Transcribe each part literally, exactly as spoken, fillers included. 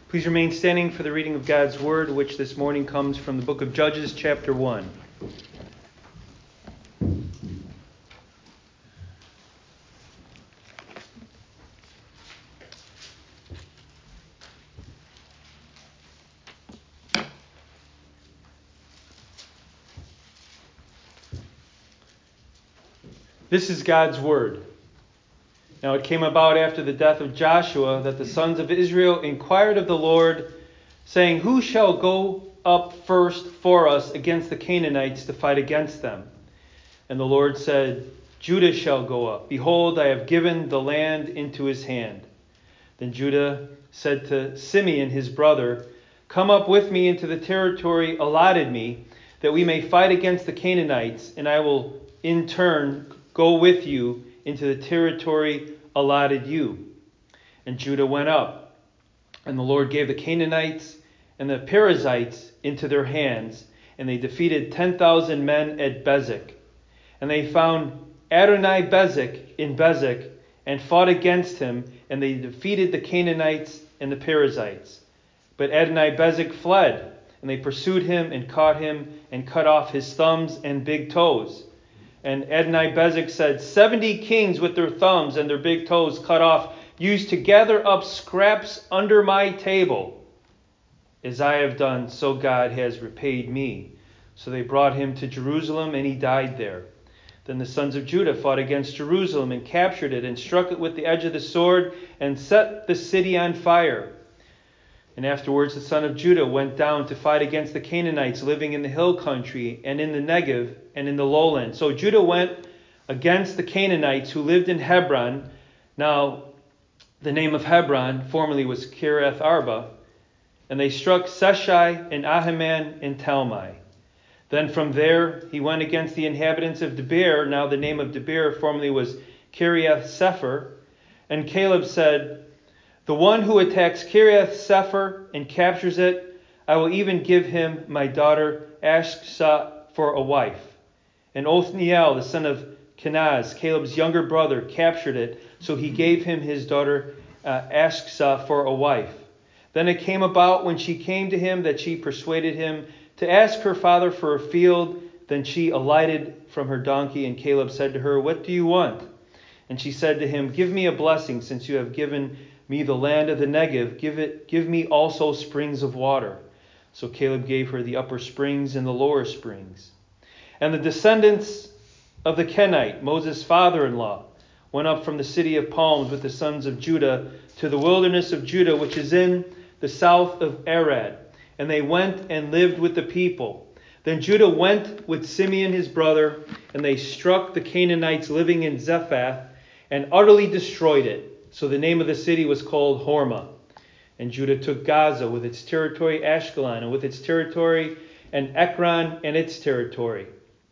Please remain standing for the reading of God's Word, which this morning comes from the book of Judges, chapter one. This is God's Word. Now it came about after the death of Joshua that the sons of Israel inquired of the Lord, saying, Who shall go up first for us against the Canaanites to fight against them? And the Lord said, Judah shall go up. Behold, I have given the land into his hand. Then Judah said to Simeon his brother, Come up with me into the territory allotted me, that we may fight against the Canaanites, and I will in turn go with you into the territory allotted you. And Judah went up, and the Lord gave the Canaanites and the Perizzites into their hands, and they defeated ten thousand men at Bezek. And they found Adoni-Bezek in Bezek, and fought against him, and they defeated the Canaanites and the Perizzites. But Adoni-Bezek fled, and they pursued him and caught him, and cut off his thumbs and big toes. And Adoni-Bezek said, Seventy kings with their thumbs and their big toes cut off used to gather up scraps under my table. As I have done, so God has repaid me. So they brought him to Jerusalem, and he died there. Then the sons of Judah fought against Jerusalem and captured it and struck it with the edge of the sword and set the city on fire. And afterwards the son of Judah went down to fight against the Canaanites living in the hill country and in the Negev and in the lowland. So Judah went against the Canaanites who lived in Hebron. Now the name of Hebron formerly was Kiriath Arba. And they struck Seshai and Ahiman and Talmai. Then from there he went against the inhabitants of Debir. Now the name of Debir formerly was Kiriath Sepher. And Caleb said, The one who attacks Kiriath Sepher and captures it, I will even give him my daughter Achsah for a wife. And Othniel, the son of Kenaz, Caleb's younger brother, captured it, so he gave him his daughter uh, Achsah for a wife. Then it came about when she came to him that she persuaded him to ask her father for a field. Then she alighted from her donkey, and Caleb said to her, What do you want? And she said to him, Give me a blessing, since you have given me the land of the Negev. Give it, give me also springs of water. So Caleb gave her the upper springs and the lower springs. And the descendants of the Kenite, Moses' father-in-law, went up from the city of palms with the sons of Judah to the wilderness of Judah, which is in the south of Arad. And they went and lived with the people. Then Judah went with Simeon his brother, and they struck the Canaanites living in Zephath and utterly destroyed it. So the name of the city was called Hormah. And Judah took Gaza with its territory, Ashkelon, and with its territory, and Ekron and its territory.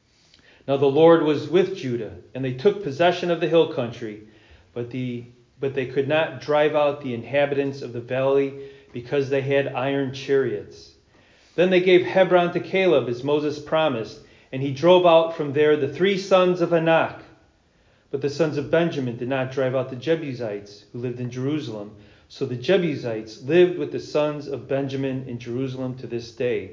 Now the Lord was with Judah, and they took possession of the hill country, but the but they could not drive out the inhabitants of the valley, because they had iron chariots. Then they gave Hebron to Caleb, as Moses promised, and he drove out from there the three sons of Anak. But the sons of Benjamin did not drive out the Jebusites who lived in Jerusalem. So the Jebusites lived with the sons of Benjamin in Jerusalem to this day.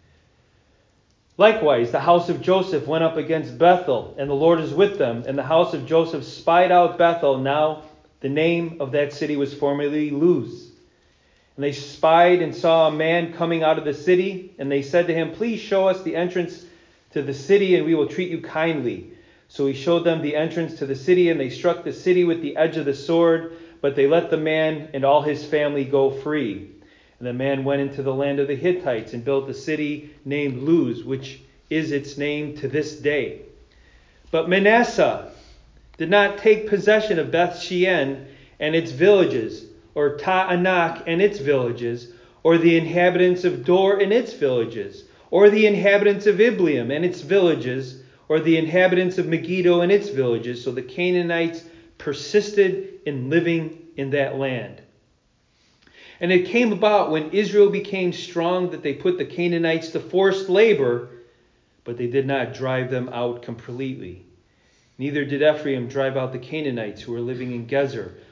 Likewise, the house of Joseph went up against Bethel, and the Lord is with them. And the house of Joseph spied out Bethel. Now the name of that city was formerly Luz. And they spied and saw a man coming out of the city. And they said to him, Please show us the entrance to the city, and we will treat you kindly. So he showed them the entrance to the city, and they struck the city with the edge of the sword. But they let the man and all his family go free. And the man went into the land of the Hittites and built a city named Luz, which is its name to this day. But Manasseh did not take possession of Beth Shean and its villages, or Ta'anak and its villages, or the inhabitants of Dor and its villages, or the inhabitants of Ibleam and its villages, or the inhabitants of Megiddo and its villages. So the Canaanites persisted in living in that land. And it came about when Israel became strong that they put the Canaanites to forced labor, but they did not drive them out completely. Neither did Ephraim drive out the Canaanites who were living in Gezer,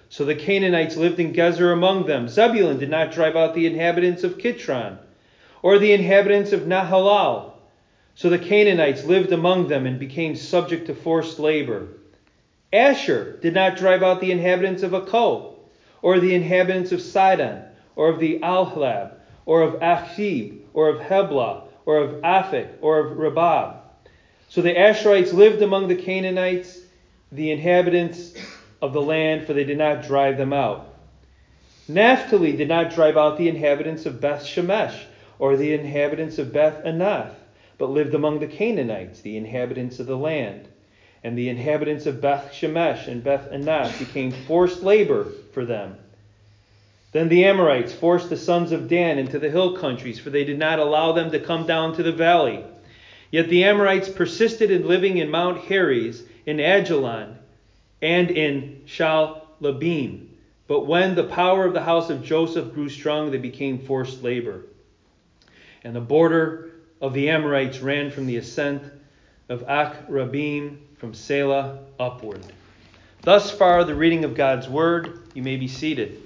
So the Canaanites lived in Gezer among them. Zebulun did not drive out the inhabitants of Kitron, or the inhabitants of Nahalal. So the Canaanites lived among them and became subject to forced labor. Asher did not drive out the inhabitants of Akko, or the inhabitants of Sidon, or of the Alhlab, or of Achib, or of Heblah, or of Aphek, or of Rabab. So the Asherites lived among the Canaanites, the inhabitants of the land, for they did not drive them out. Naphtali did not drive out the inhabitants of Beth Shemesh, or the inhabitants of Beth Anath, but lived among the Canaanites, the inhabitants of the land. And the inhabitants of Beth Shemesh and Beth Anath became forced labor for them. Then the Amorites forced the sons of Dan into the hill countries, for they did not allow them to come down to the valley. Yet the Amorites persisted in living in Mount Heres, in Ajalon, and in Shalabim. But when the power of the house of Joseph grew strong, they became forced labor. And the border of the Amorites ran from the ascent of Akrabim, from Selah upward. Thus far, the reading of God's word. You may be seated.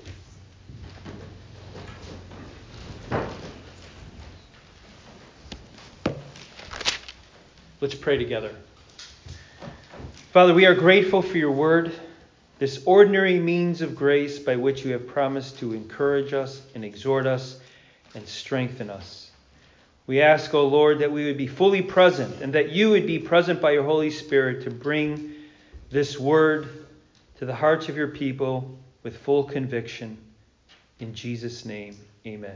Let's pray together. Father, we are grateful for your word, this ordinary means of grace by which you have promised to encourage us and exhort us and strengthen us. We ask, O Lord, that we would be fully present and that you would be present by your Holy Spirit to bring this word to the hearts of your people with full conviction. In Jesus' name, amen.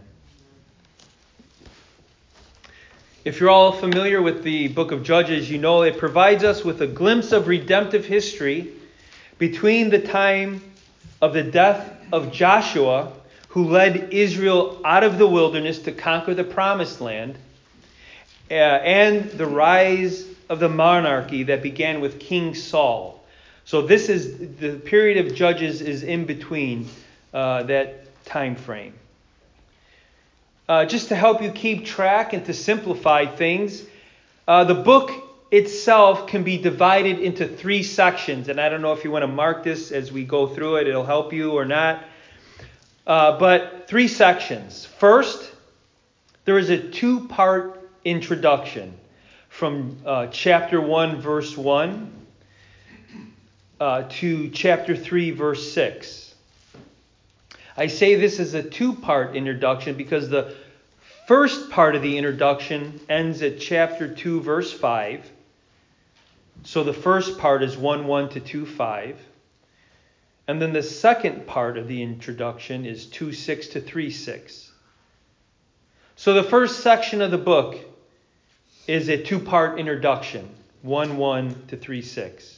If you're all familiar with the book of Judges, you know it provides us with a glimpse of redemptive history between the time of the death of Joshua, who led Israel out of the wilderness to conquer the promised land, uh, and the rise of the monarchy that began with King Saul. So this is the period of Judges is in between uh, that time frame. Uh, just to help you keep track and to simplify things, uh, the book itself can be divided into three sections. And I don't know if you want to mark this as we go through it. It'll help you or not. Uh, but three sections. First, there is a two-part introduction from uh, chapter one, verse one, uh, to chapter three, verse six. I say this is a two-part introduction because the first part of the introduction ends at chapter two, verse five. So the first part is one one to two five. And then the second part of the introduction is two six to three six. So the first section of the book is a two-part introduction, one one to three six.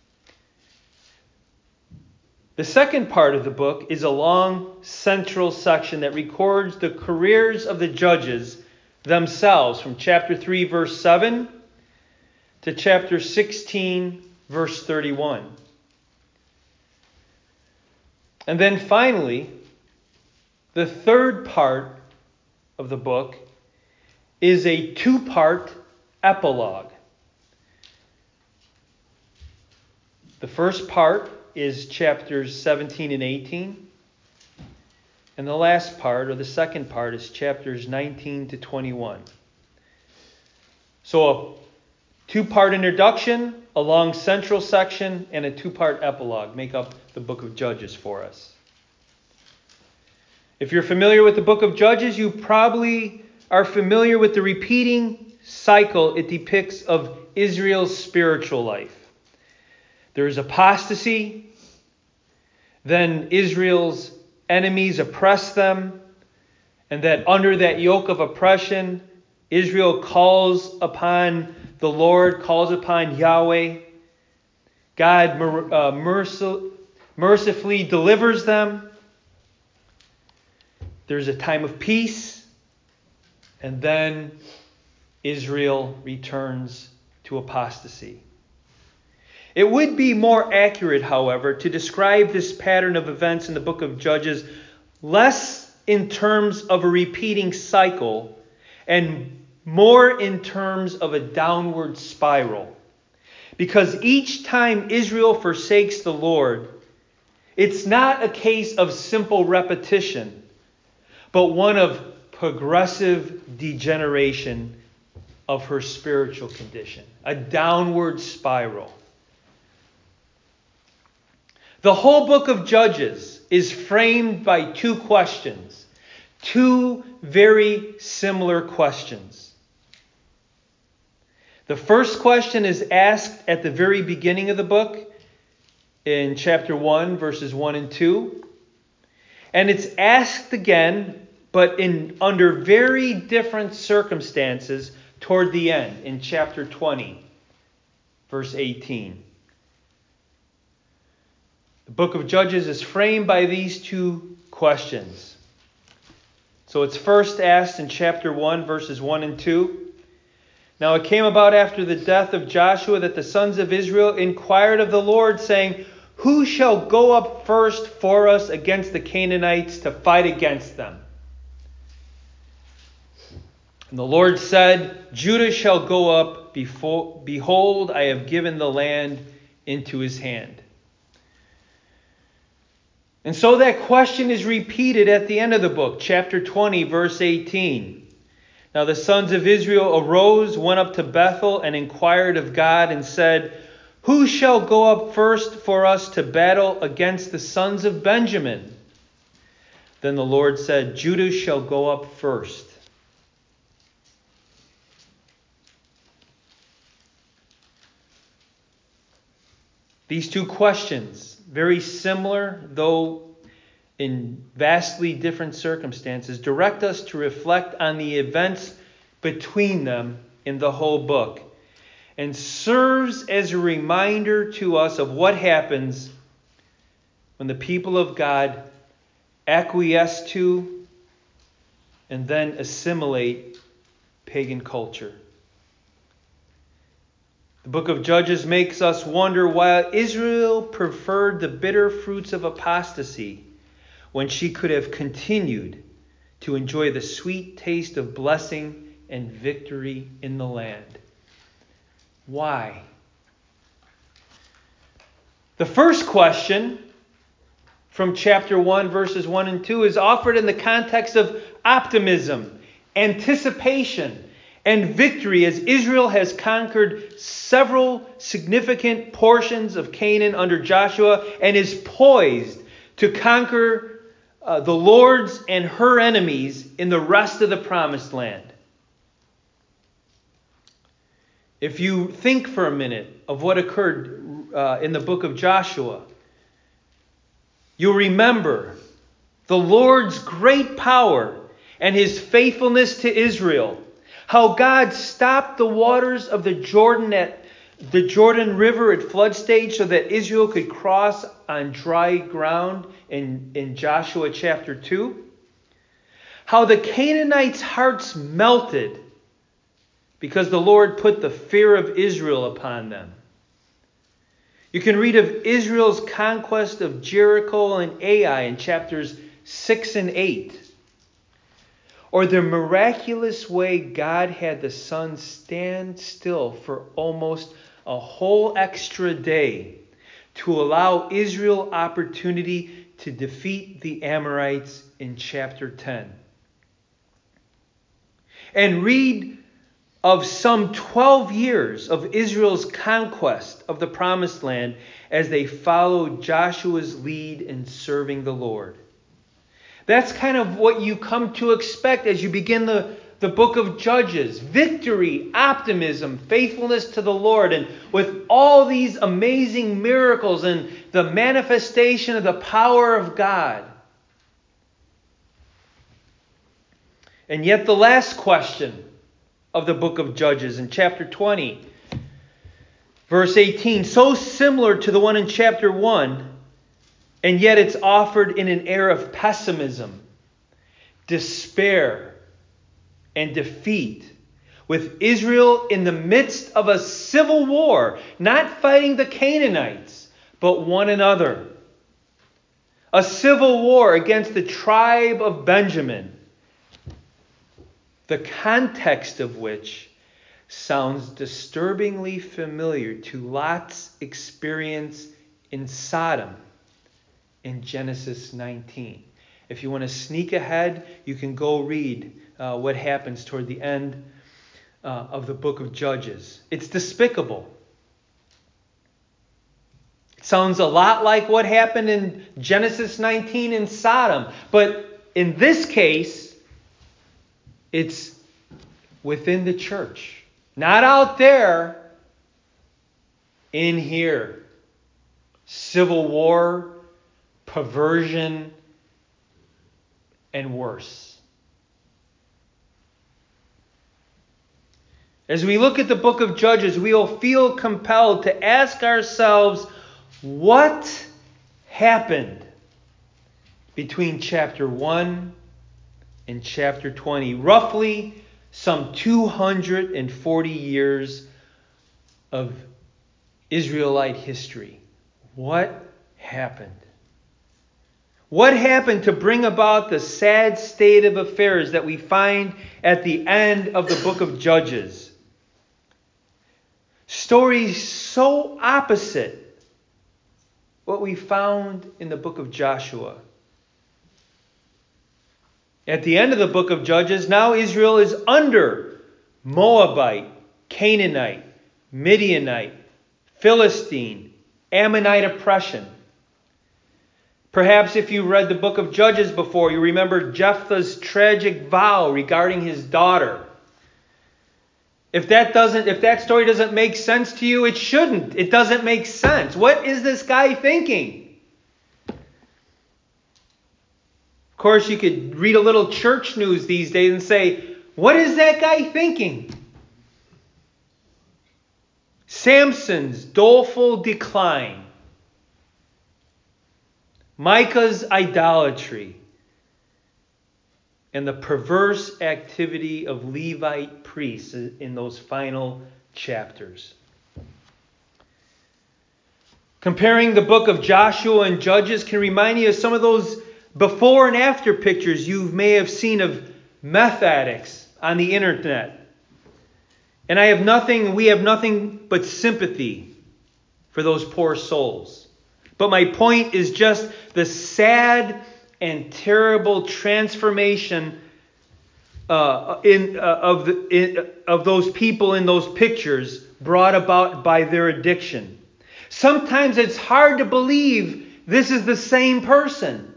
The second part of the book is a long central section that records the careers of the judges themselves from chapter three, verse seven to chapter sixteen, verse thirty-one. And then finally, the third part of the book is a two-part epilogue. The first part is chapters seventeen and eighteen. And the last part, or the second part, is chapters nineteen to twenty-one. So a two-part introduction, a long central section, and a two-part epilogue make up the book of Judges for us. If you're familiar with the book of Judges, you probably are familiar with the repeating cycle it depicts of Israel's spiritual life. There is apostasy, then Israel's enemies oppress them, and that under that yoke of oppression, Israel calls upon the Lord, calls upon Yahweh. God uh, mercil- mercifully delivers them. There's a time of peace, and then Israel returns to apostasy. It would be more accurate, however, to describe this pattern of events in the book of Judges less in terms of a repeating cycle and more in terms of a downward spiral. Because each time Israel forsakes the Lord, It's not a case of simple repetition, but one of progressive degeneration of her spiritual condition, a downward spiral. The whole book of Judges is framed by two questions, two very similar questions. The first question is asked at the very beginning of the book, in chapter one, verses one and two. And it's asked again, but in under very different circumstances toward the end, in chapter twenty, verse eighteen. The book of Judges is framed by these two questions. So it's first asked in chapter one, verses one and two. Now it came about after the death of Joshua that the sons of Israel inquired of the Lord, saying, "Who shall go up first for us against the Canaanites to fight against them?" And the Lord said, "Judah shall go up. Before, behold, I have given the land into his hand." And so that question is repeated at the end of the book, chapter twenty, verse eighteen. Now the sons of Israel arose, went up to Bethel, and inquired of God, and said, "Who shall go up first for us to battle against the sons of Benjamin?" Then the Lord said, "Judah shall go up first." These two questions, very similar, though in vastly different circumstances, direct us to reflect on the events between them in the whole book, and serves as a reminder to us of what happens when the people of God acquiesce to and then assimilate pagan culture. The book of Judges makes us wonder why Israel preferred the bitter fruits of apostasy when she could have continued to enjoy the sweet taste of blessing and victory in the land. Why? The first question from chapter one, verses one and two, is offered in the context of optimism, anticipation, and victory as Israel has conquered several significant portions of Canaan under Joshua and is poised to conquer uh, the Lord's and her enemies in the rest of the promised land. If you think for a minute of what occurred uh, in the book of Joshua, you'll remember the Lord's great power and his faithfulness to Israel. How God stopped the waters of the Jordan at the Jordan River at flood stage so that Israel could cross on dry ground in, in Joshua chapter two. How the Canaanites' hearts melted because the Lord put the fear of Israel upon them. You can read of Israel's conquest of Jericho and Ai in chapters six and eight. Or the miraculous way God had the sun stand still for almost a whole extra day to allow Israel opportunity to defeat the Amorites in chapter ten. And read of some twelve years of Israel's conquest of the promised land as they followed Joshua's lead in serving the Lord. That's kind of what you come to expect as you begin the, the book of Judges. Victory, optimism, faithfulness to the Lord. And with all these amazing miracles and the manifestation of the power of God. And yet the last question of the book of Judges in chapter twenty, verse eighteen, so similar to the one in chapter one, and yet it's offered in an air of pessimism, despair, and defeat, with Israel in the midst of a civil war, not fighting the Canaanites, but one another. A civil war against the tribe of Benjamin, the context of which sounds disturbingly familiar to Lot's experience in Sodom in Genesis nineteen. If you want to sneak ahead, you can go read uh, what happens toward the end uh, of the book of Judges. It's despicable. It sounds a lot like what happened in Genesis nineteen in Sodom. But in this case, it's within the church. Not out there, in here. Civil war, perversion, and worse. As we look at the book of Judges, we will feel compelled to ask ourselves, what happened between chapter one and chapter twenty? Roughly some two hundred forty years of Israelite history. What happened? What happened to bring about the sad state of affairs that we find at the end of the book of Judges? Stories so opposite what we found in the book of Joshua. At the end of the book of Judges, now Israel is under Moabite, Canaanite, Midianite, Philistine, Ammonite oppression. Perhaps if you read the book of Judges before, you remember Jephthah's tragic vow regarding his daughter. If that doesn't, if that story doesn't make sense to you, it shouldn't. It doesn't make sense. What is this guy thinking? Of course, you could read a little church news these days and say, what is that guy thinking? Samson's doleful decline. Micah's idolatry. And the perverse activity of Levite priests in those final chapters. Comparing the book of Joshua and Judges can remind you of some of those before and after pictures you may have seen of meth addicts on the internet. And I have nothing, we have nothing but sympathy for those poor souls. But my point is just the sad and terrible transformation uh, in uh, of the in, of those people in those pictures brought about by their addiction. Sometimes it's hard to believe this is the same person.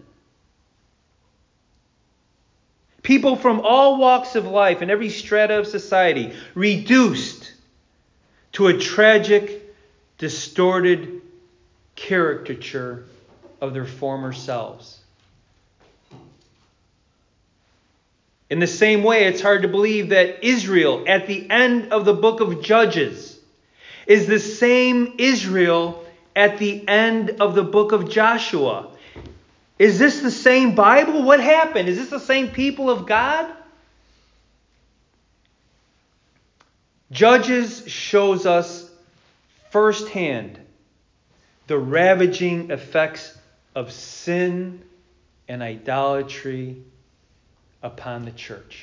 People from all walks of life and every strata of society reduced to a tragic, distorted caricature of their former selves. In the same way, it's hard to believe that Israel, at the end of the book of Judges, is the same Israel at the end of the book of Joshua. Is this the same Bible? What happened? Is this the same people of God? Judges shows us firsthand the ravaging effects of sin and idolatry upon the church.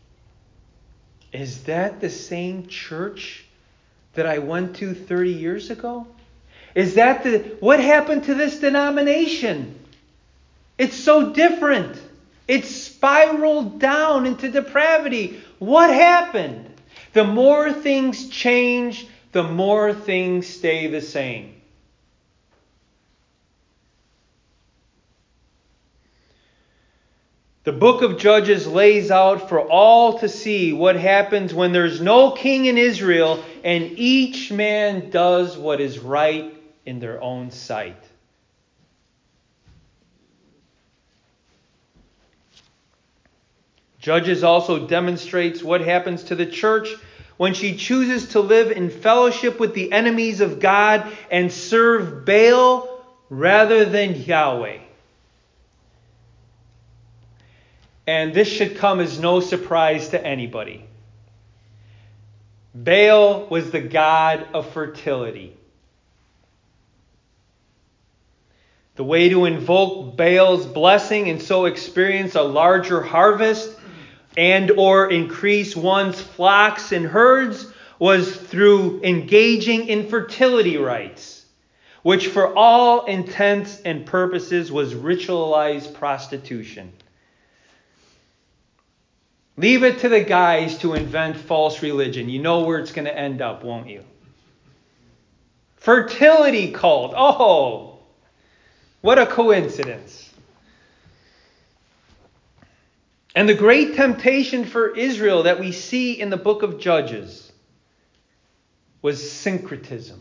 Is that the same church that I went to thirty years ago? Is that the what happened to this denomination? It's so different. It's spiraled down into depravity. What happened? The more things change, the more things stay the same. The book of Judges lays out for all to see what happens when there's no king in Israel and each man does what is right in their own sight. Judges also demonstrates what happens to the church when she chooses to live in fellowship with the enemies of God and serve Baal rather than Yahweh. And this should come as no surprise to anybody. Baal was the god of fertility. The way to invoke Baal's blessing and so experience a larger harvest and or increase one's flocks and herds was through engaging in fertility rites, which for all intents and purposes was ritualized prostitution. Leave it to the guys to invent false religion. You know where it's going to end up, won't you? Fertility cult. Oh, what a coincidence. And the great temptation for Israel that we see in the book of Judges was syncretism.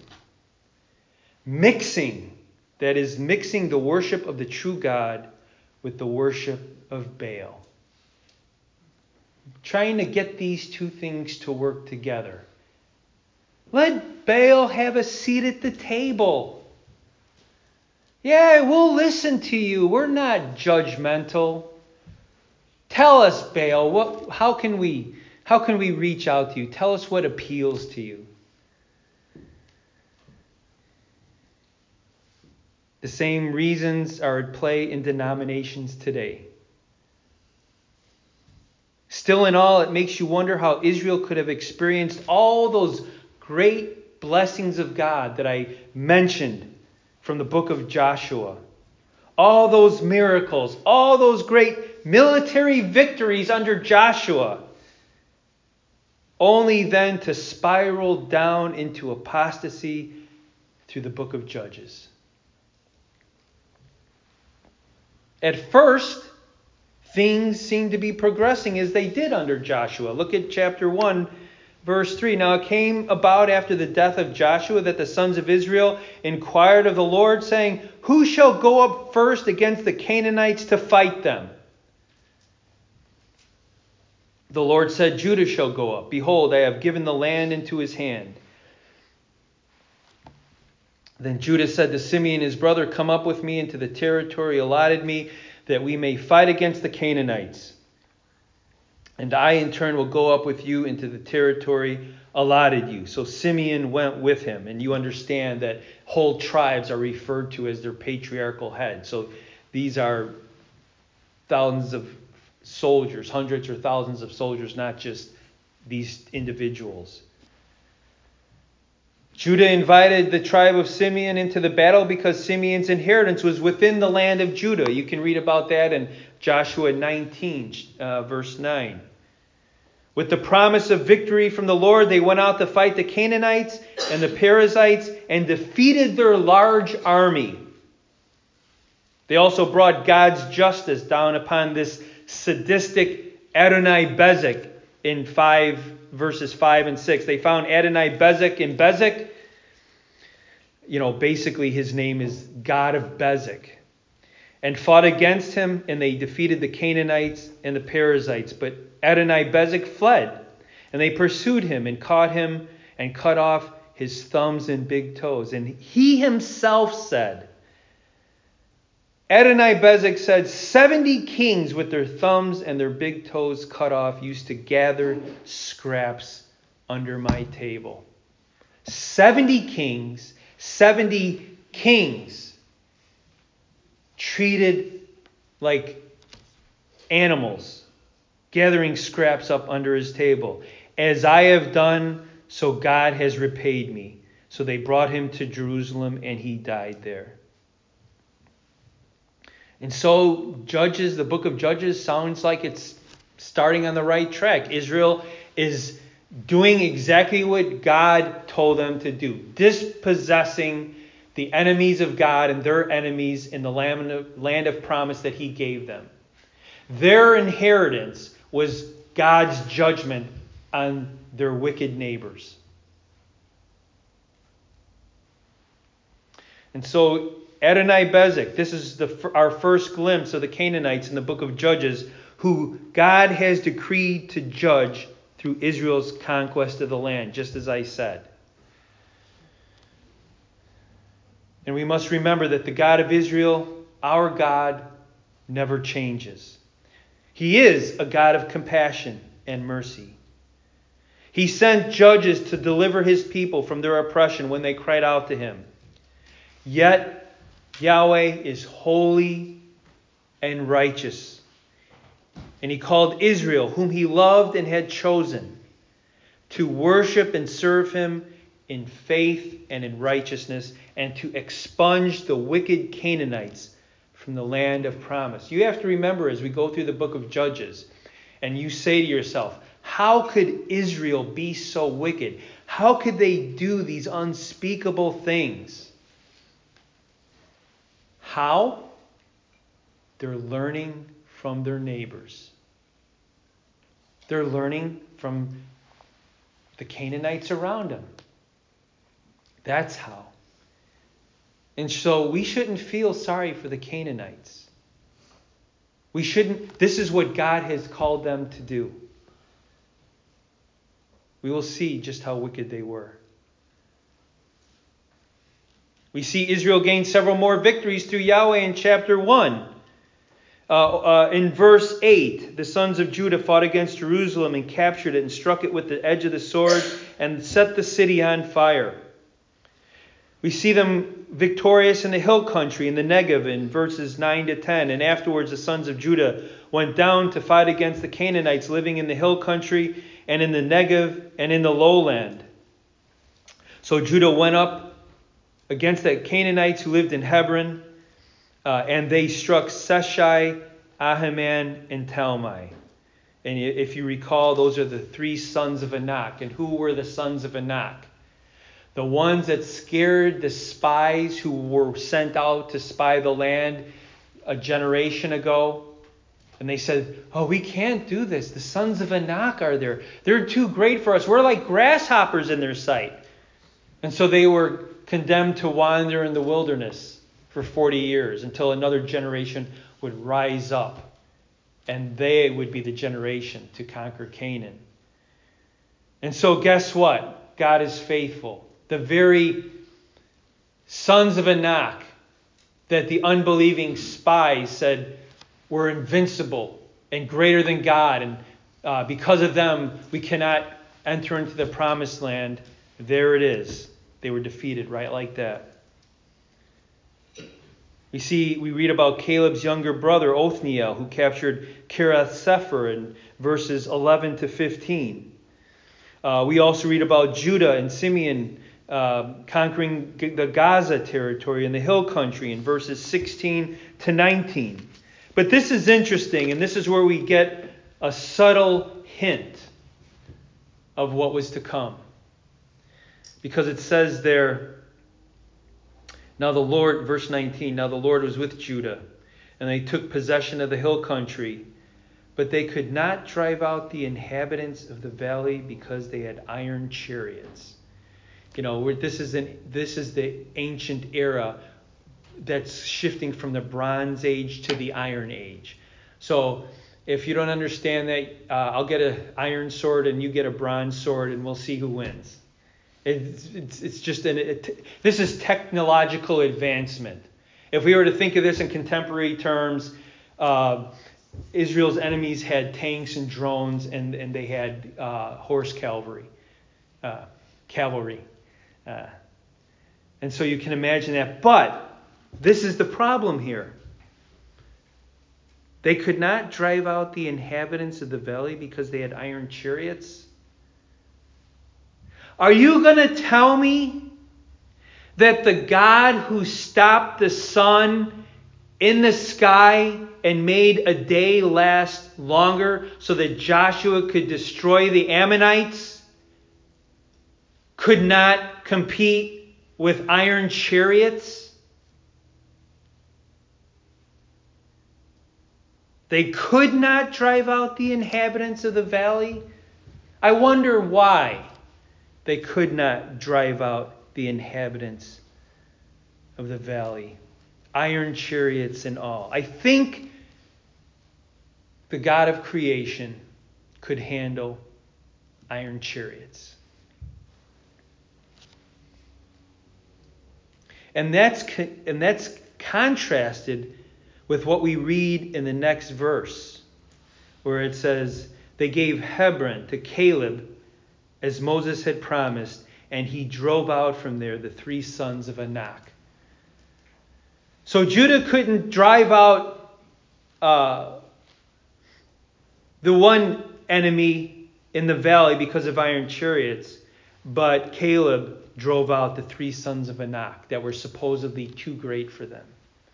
Mixing, that is, mixing the worship of the true God with the worship of Baal. Trying to get these two things to work together. Let Baal have a seat at the table. Yeah, we'll listen to you. We're not judgmental. Tell us, Baal, what, how can we, how can we reach out to you? Tell us what appeals to you. The same reasons are at play in denominations today. Still in all, it makes you wonder how Israel could have experienced all those great blessings of God that I mentioned from the book of Joshua. All those miracles, all those great military victories under Joshua, only then to spiral down into apostasy through the book of Judges. At first, things seem to be progressing as they did under Joshua. Look at chapter one, verse three. Now it came about after the death of Joshua that the sons of Israel inquired of the Lord, saying, who shall go up first against the Canaanites to fight them? The Lord said, Judah shall go up. Behold, I have given the land into his hand. Then Judah said to Simeon his brother, come up with me into the territory allotted me, that we may fight against the Canaanites. And I in turn will go up with you into the territory allotted you. So Simeon went with him. And you understand that whole tribes are referred to as their patriarchal head. So these are thousands of soldiers, hundreds or thousands of soldiers, not just these individuals. Judah invited the tribe of Simeon into the battle because Simeon's inheritance was within the land of Judah. You can read about that in Joshua nineteen, uh, verse nine. With the promise of victory from the Lord, they went out to fight the Canaanites and the Perizzites and defeated their large army. They also brought God's justice down upon this sadistic Adonai-Bezek in five verses five and six. They found Adonai-Bezek in Bezek. You know, basically his name is God of Bezek. And fought against him, and they defeated the Canaanites and the Perizzites. But Adonai-Bezek fled, and they pursued him and caught him and cut off his thumbs and big toes. And he himself said, Adonai-Bezek said, seventy kings with their thumbs and their big toes cut off used to gather scraps under my table. seventy kings, seventy kings treated like animals, gathering scraps up under his table. As I have done, so God has repaid me. So they brought him to Jerusalem, and he died there. And so Judges, the book of Judges, sounds like it's starting on the right track. Israel is doing exactly what God told them to do, dispossessing the enemies of God and their enemies in the land of, land of promise that he gave them. Their inheritance was God's judgment on their wicked neighbors. And so Adonai-Bezek, this is the, our first glimpse of the Canaanites in the book of Judges, who God has decreed to judge through Israel's conquest of the land, just as I said. And we must remember that the God of Israel, our God, never changes. He is a God of compassion and mercy. He sent judges to deliver his people from their oppression when they cried out to him. Yet Yahweh is holy and righteous. And he called Israel, whom he loved and had chosen, to worship and serve him in faith and in righteousness, and to expunge the wicked Canaanites from the land of promise. You have to remember as we go through the book of Judges, and you say to yourself, how could Israel be so wicked? How could they do these unspeakable things? How? They're learning from their neighbors. They're learning from the Canaanites around them. That's how. And so we shouldn't feel sorry for the Canaanites. We shouldn't. This is what God has called them to do. We will see just how wicked they were. We see Israel gain several more victories through Yahweh in chapter one. Uh, uh, in verse eight, the sons of Judah fought against Jerusalem and captured it and struck it with the edge of the sword and set the city on fire. We see them victorious in the hill country, in the Negev, in verses nine to ten. And afterwards the sons of Judah went down to fight against the Canaanites living in the hill country and in the Negev and in the lowland. So Judah went up against the Canaanites who lived in Hebron, uh, and they struck Seshai, Ahiman, and Talmai. And if you recall, those are the three sons of Anak. And who were the sons of Anak? The ones that scared the spies who were sent out to spy the land a generation ago. And they said, oh, we can't do this. The sons of Anak are there. They're too great for us. We're like grasshoppers in their sight. And so they were condemned to wander in the wilderness for forty years until another generation would rise up. And they would be the generation to conquer Canaan. And so guess what? God is faithful. The very sons of Anak that the unbelieving spies said were invincible and greater than God, and uh, because of them we cannot enter into the promised land. There it is. They were defeated right like that. We see, we read about Caleb's younger brother Othniel, who captured Kiriath Sefer in verses eleven to fifteen. Uh, we also read about Judah and Simeon uh, conquering the Gaza territory in the hill country in verses sixteen to nineteen. But this is interesting, and this is where we get a subtle hint of what was to come. Because it says there, now the Lord, verse nineteen, now the Lord was with Judah, and they took possession of the hill country, but they could not drive out the inhabitants of the valley because they had iron chariots. You know, this is an this is the ancient era that's shifting from the Bronze Age to the Iron Age. So if you don't understand that, uh, I'll get an iron sword and you get a bronze sword, and we'll see who wins. It's, it's, it's just an it, this is technological advancement. If we were to think of this in contemporary terms, uh, Israel's enemies had tanks and drones, and, and they had uh, horse cavalry, uh, cavalry. Uh, and so you can imagine that. But this is the problem here. They could not drive out the inhabitants of the valley because they had iron chariots. Are you going to tell me that the God who stopped the sun in the sky and made a day last longer so that Joshua could destroy the Ammonites could not compete with iron chariots? They could not drive out the inhabitants of the valley? I wonder why they could not drive out the inhabitants of the valley. Iron chariots and all. I think the God of creation could handle iron chariots. And that's and that's contrasted with what we read in the next verse, where it says, they gave Hebron to Caleb as Moses had promised, and he drove out from there the three sons of Anak. So Judah couldn't drive out uh, the one enemy in the valley because of iron chariots, but Caleb drove out the three sons of Anak that were supposedly too great for them.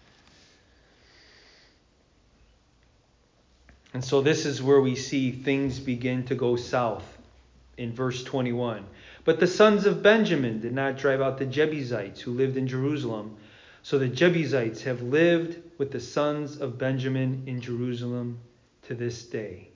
And so this is where we see things begin to go south in verse twenty-one. But the sons of Benjamin did not drive out the Jebusites who lived in Jerusalem. So the Jebusites have lived with the sons of Benjamin in Jerusalem to this day.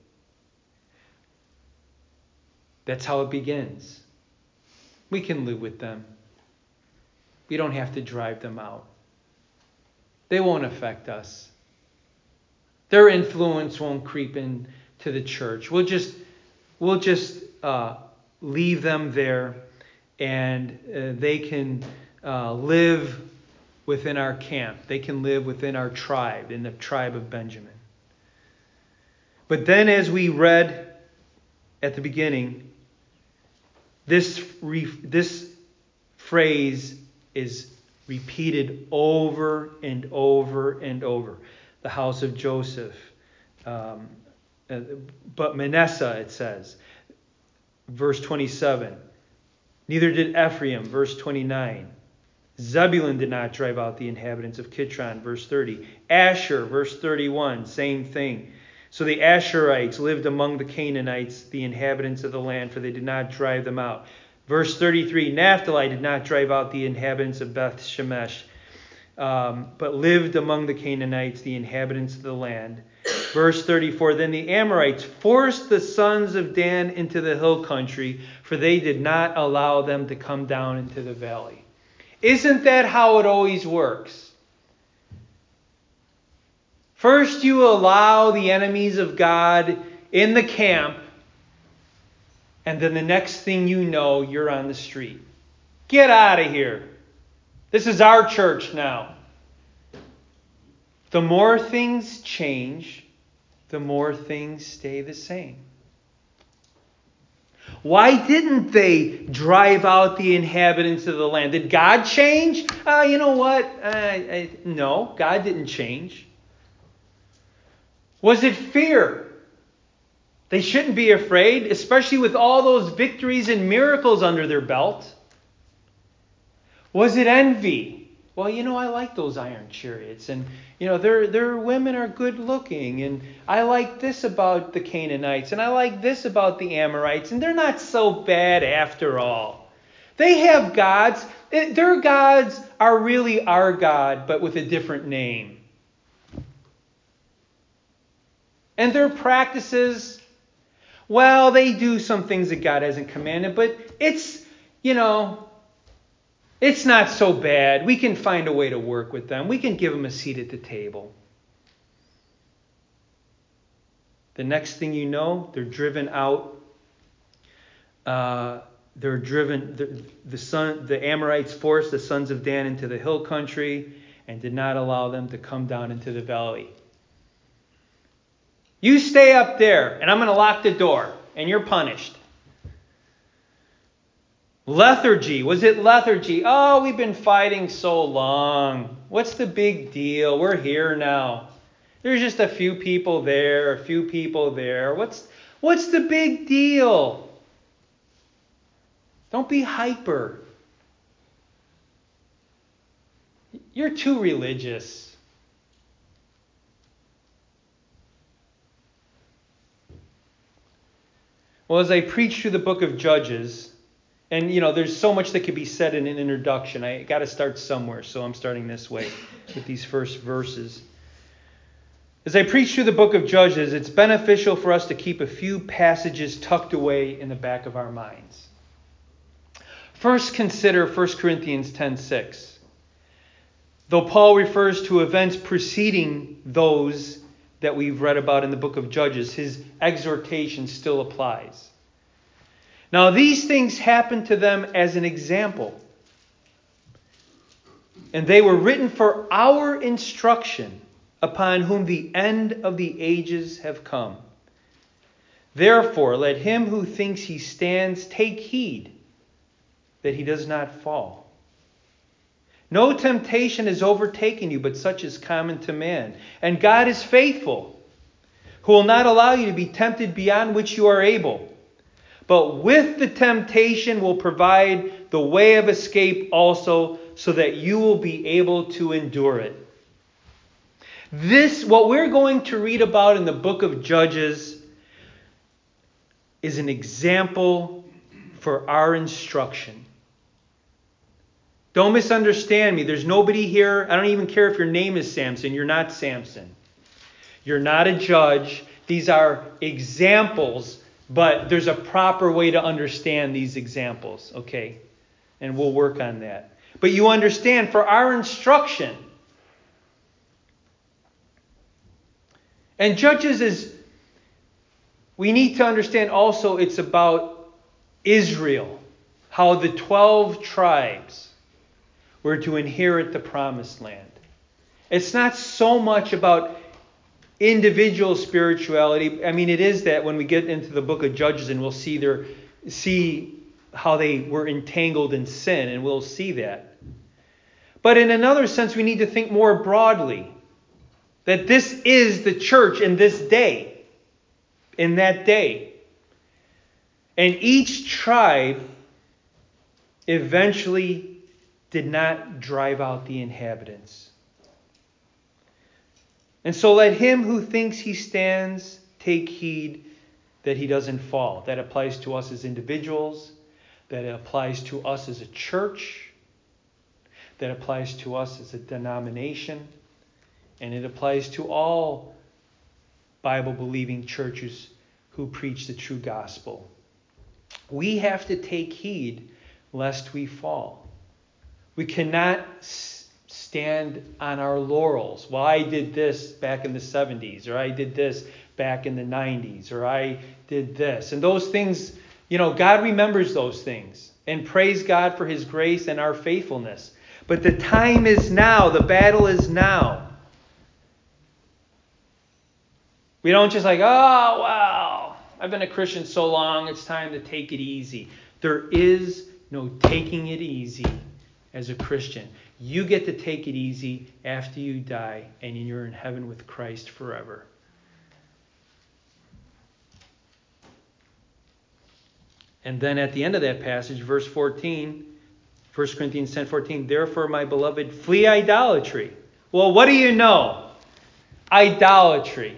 That's how it begins. We can live with them. We don't have to drive them out. They won't affect us. Their influence won't creep into the church. We'll just, we'll just uh, leave them there, and uh, they can uh, live within our camp. They can live within our tribe, in the tribe of Benjamin. But then, as we read at the beginning, this re- this phrase is repeated over and over and over. The house of Joseph. Um, uh, but Manasseh, it says. Verse twenty-seven. Neither did Ephraim. Verse twenty-nine. Zebulun did not drive out the inhabitants of Kitron. Verse thirty. Asher. Verse thirty-one. Same thing. So the Asherites lived among the Canaanites, the inhabitants of the land, for they did not drive them out. Verse thirty-three. Naphtali did not drive out the inhabitants of Beth Shemesh, Um, but lived among the Canaanites, the inhabitants of the land. Verse thirty-four, then the Amorites forced the sons of Dan into the hill country, for they did not allow them to come down into the valley. Isn't that how it always works? First you allow the enemies of God in the camp, and then the next thing you know, you're on the street. Get out of here. This is our church now. The more things change, the more things stay the same. Why didn't they drive out the inhabitants of the land? Did God change? Uh, you know what? Uh, I, no, God didn't change. Was it fear? They shouldn't be afraid, especially with all those victories and miracles under their belt. Was it envy? Well, you know, I like those iron chariots, and you know, their their women are good looking, and I like this about the Canaanites, and I like this about the Amorites, and they're not so bad after all. They have gods. Their gods are really our God, but with a different name. And their practices, well, they do some things that God hasn't commanded, but it's, you know, it's not so bad. We can find a way to work with them. We can give them a seat at the table. The next thing you know, they're driven out. Uh, they're driven. The, the son, the Amorites forced the sons of Dan into the hill country and did not allow them to come down into the valley. You stay up there, and I'm going to lock the door, and you're punished. Lethargy. Was it lethargy? Oh, we've been fighting so long. What's the big deal? We're here now. There's just a few people there, a few people there. What's what's the big deal? Don't be hyper. You're too religious. Well, as I preach through the book of Judges, and, you know, there's so much that could be said in an introduction. I got to start somewhere, so I'm starting this way with these first verses. As I preach through the book of Judges, it's beneficial for us to keep a few passages tucked away in the back of our minds. First, consider First Corinthians ten six. Though Paul refers to events preceding those that we've read about in the book of Judges, his exhortation still applies. Now, these things happened to them as an example, and they were written for our instruction, upon whom the end of the ages have come. Therefore, let him who thinks he stands take heed that he does not fall. No temptation has overtaken you, but such is common to man. And God is faithful, who will not allow you to be tempted beyond which you are able, but with the temptation will provide the way of escape also, so that you will be able to endure it. This, what we're going to read about in the book of Judges, is an example for our instruction. Don't misunderstand me. There's nobody here. I don't even care if your name is Samson. You're not Samson. You're not a judge. These are examples, but there's a proper way to understand these examples, okay? And we'll work on that. But you understand, for our instruction, and Judges is, we need to understand also it's about Israel, how the twelve tribes were to inherit the promised land. It's not so much about individual spirituality. I mean, it is that when we get into the book of Judges, and we'll see their, see how they were entangled in sin, and we'll see that. But in another sense, we need to think more broadly. That this is the church in this day, in that day. And each tribe eventually did not drive out the inhabitants. And so let him who thinks he stands take heed that he doesn't fall. That applies to us as individuals. That applies to us as a church. That applies to us as a denomination. And it applies to all Bible-believing churches who preach the true gospel. We have to take heed lest we fall. We cannot stand on our laurels. Well, I did this back in the seventies, or I did this back in the nineties, or I did this. And those things, you know, God remembers those things. And praise God for his grace and our faithfulness. But the time is now. The battle is now. We don't just like, oh, wow, I've been a Christian so long, it's time to take it easy. There is no taking it easy as a Christian. You get to take it easy after you die, and you're in heaven with Christ forever. And then at the end of that passage, verse fourteen, First Corinthians ten fourteen, therefore, my beloved, flee idolatry. Well, what do you know? Idolatry.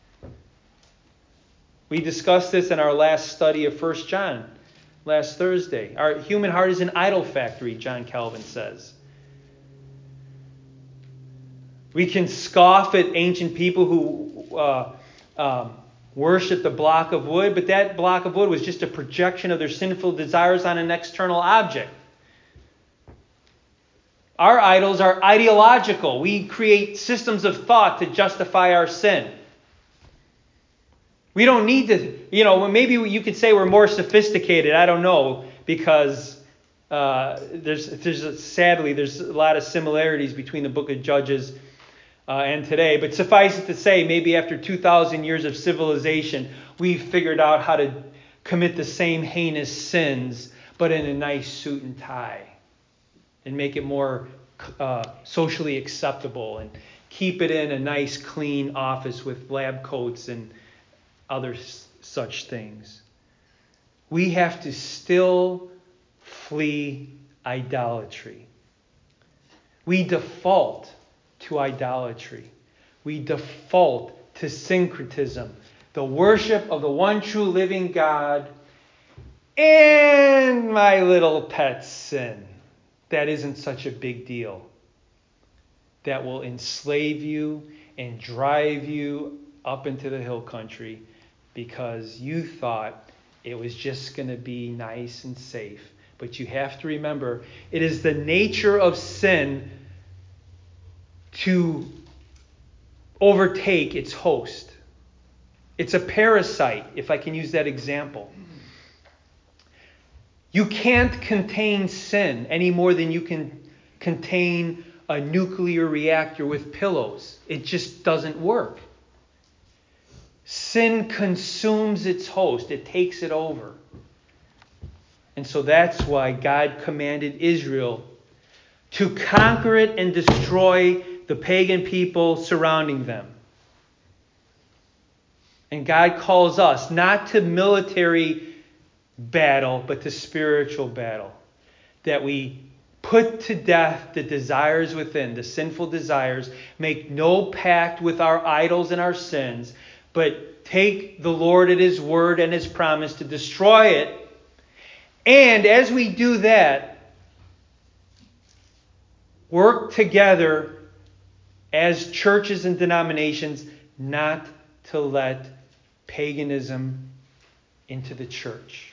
We discussed this in our last study of First John last Thursday. Our human heart is an idol factory, John Calvin says. We can scoff at ancient people who uh, um, worship the block of wood, but that block of wood was just a projection of their sinful desires on an external object. Our idols are ideological. We create systems of thought to justify our sin. We don't need to, you know, maybe you could say we're more sophisticated. I don't know, because uh, there's, there's a, sadly, there's a lot of similarities between the book of Judges uh, and today. But suffice it to say, maybe after two thousand years of civilization, we've figured out how to commit the same heinous sins, but in a nice suit and tie, and make it more uh, socially acceptable, and keep it in a nice, clean office with lab coats and other such things. We have to still flee idolatry. We default to idolatry. We default to syncretism, the worship of the one true living God, and my little pet sin. That isn't such a big deal. That will enslave you and drive you up into the hill country, because you thought it was just going to be nice and safe. But you have to remember, it is the nature of sin to overtake its host. It's a parasite, if I can use that example. You can't contain sin any more than you can contain a nuclear reactor with pillows. It just doesn't work. Sin consumes its host. It takes it over. And so that's why God commanded Israel to conquer it and destroy the pagan people surrounding them. And God calls us not to military battle, but to spiritual battle. that we put to death the desires within, the sinful desires, make no pact with our idols and our sins, but take the Lord at His word and His promise to destroy it. And as we do that, work together as churches and denominations not to let paganism into the church.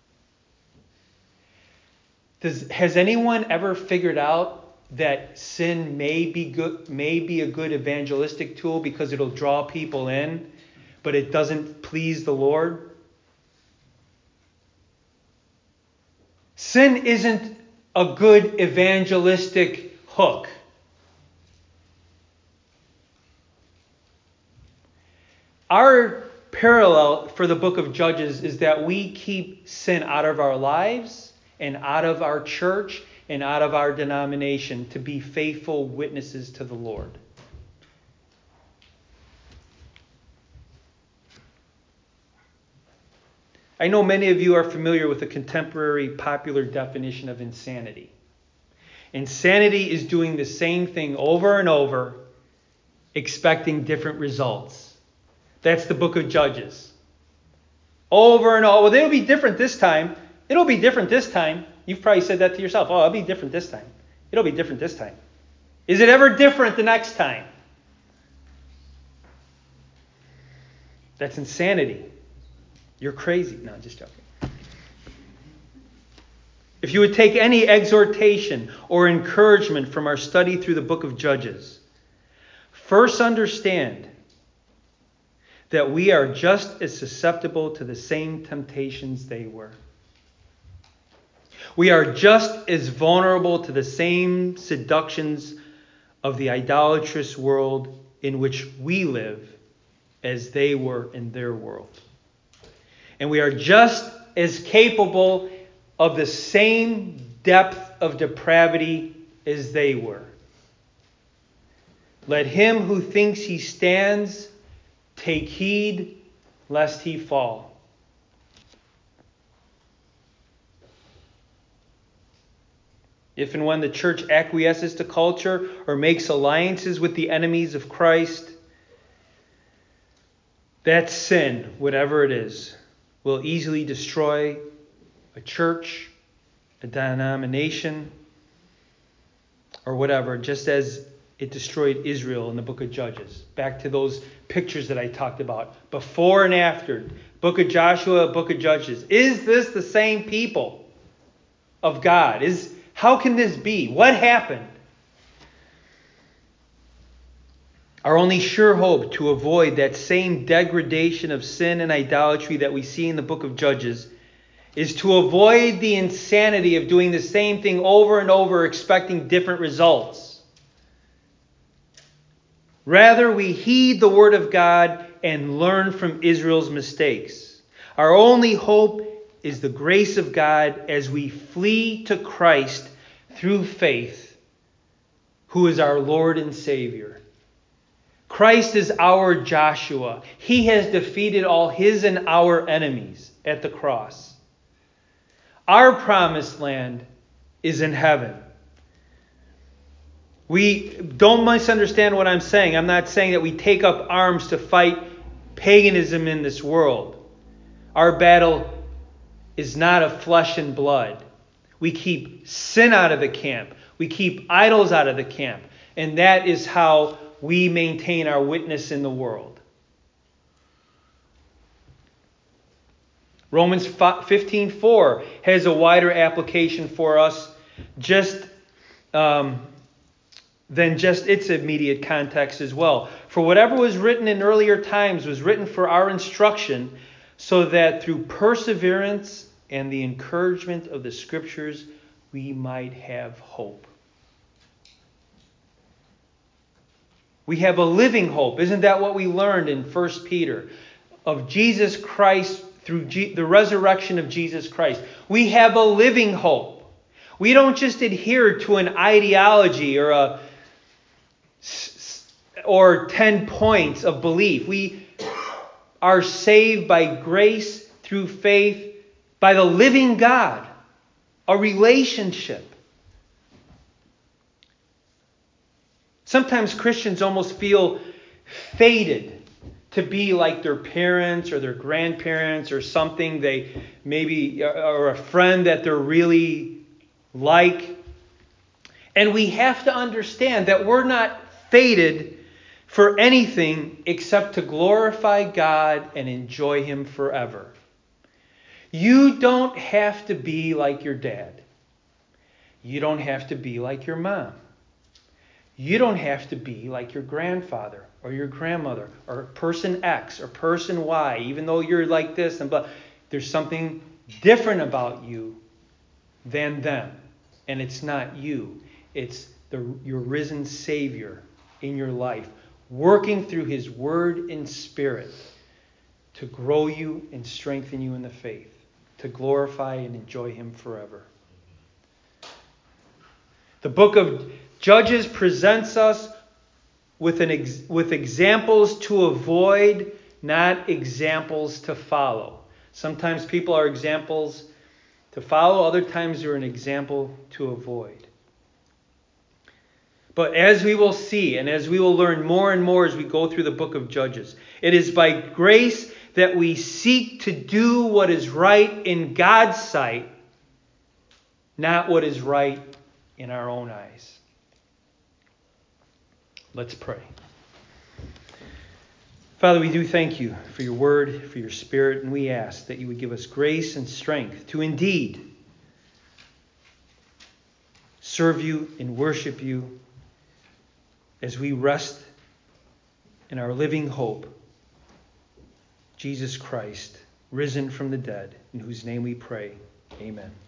Does, has anyone ever figured out that sin may be good, may be a good evangelistic tool because it'll draw people in, but it doesn't please the Lord? Sin isn't a good evangelistic hook. Our parallel for the book of Judges is that we keep sin out of our lives and out of our church and out of our denomination to be faithful witnesses to the Lord. I know many of you are familiar with the contemporary popular definition of insanity. Insanity is doing the same thing over and over, expecting different results. That's the book of Judges. Over and over. Well, it'll be different this time. It'll be different this time. You've probably said that to yourself. Oh, it'll be different this time. It'll be different this time. Is it ever different the next time? That's insanity. You're crazy. No, just joking. If you would take any exhortation or encouragement from our study through the book of Judges, first understand that we are just as susceptible to the same temptations they were. We are just as vulnerable to the same seductions of the idolatrous world in which we live as they were in their world. And we are just as capable of the same depth of depravity as they were. Let him who thinks he stands take heed lest he fall. If and when the church acquiesces to culture or makes alliances with the enemies of Christ, that sin, whatever it is, will easily destroy a church, a denomination, or whatever, just as it destroyed Israel in the book of Judges. Back to those pictures that I talked about. Before and after. Book of Joshua, book of Judges. Is this the same people of God? Is How can this be? What happened? Our only sure hope to avoid that same degradation of sin and idolatry that we see in the book of Judges is to avoid the insanity of doing the same thing over and over, expecting different results. Rather, we heed the word of God and learn from Israel's mistakes. Our only hope is the grace of God as we flee to Christ through faith, who is our Lord and Savior. Christ is our Joshua. He has defeated all his and our enemies at the cross. Our promised land is in heaven. We don't misunderstand what I'm saying. I'm not saying that we take up arms to fight paganism in this world. Our battle is not of flesh and blood. We keep sin out of the camp. We keep idols out of the camp. And that is how we maintain our witness in the world. Romans fifteen four has a wider application for us just um, than just its immediate context as well. For whatever was written in earlier times was written for our instruction, so that through perseverance and the encouragement of the Scriptures we might have hope. We have a living hope. Isn't that what we learned in First Peter? Of Jesus Christ through G- the resurrection of Jesus Christ. We have a living hope. We don't just adhere to an ideology or a or ten points of belief. We are saved by grace through faith by the living God. a relationship. Sometimes Christians almost feel fated to be like their parents or their grandparents or something they maybe, or a friend that they're really like. And we have to understand that we're not fated for anything except to glorify God and enjoy Him forever. You don't have to be like your dad. You don't have to be like your mom. You don't have to be like your grandfather or your grandmother or person X or person Y, even though you're like this and blah. There's something different about you than them. And it's not you. It's the, your risen Savior in your life, working through His Word and Spirit to grow you and strengthen you in the faith, to glorify and enjoy Him forever. The book of Judges presents us with, an ex- with examples to avoid, not examples to follow. Sometimes people are examples to follow, other times they're an example to avoid. But as we will see, and as we will learn more and more as we go through the book of Judges, it is by grace that we seek to do what is right in God's sight, not what is right in our own eyes. Let's pray. Father, we do thank you for your word, for your Spirit, and we ask that you would give us grace and strength to indeed serve you and worship you as we rest in our living hope, Jesus Christ, risen from the dead, in whose name we pray. Amen.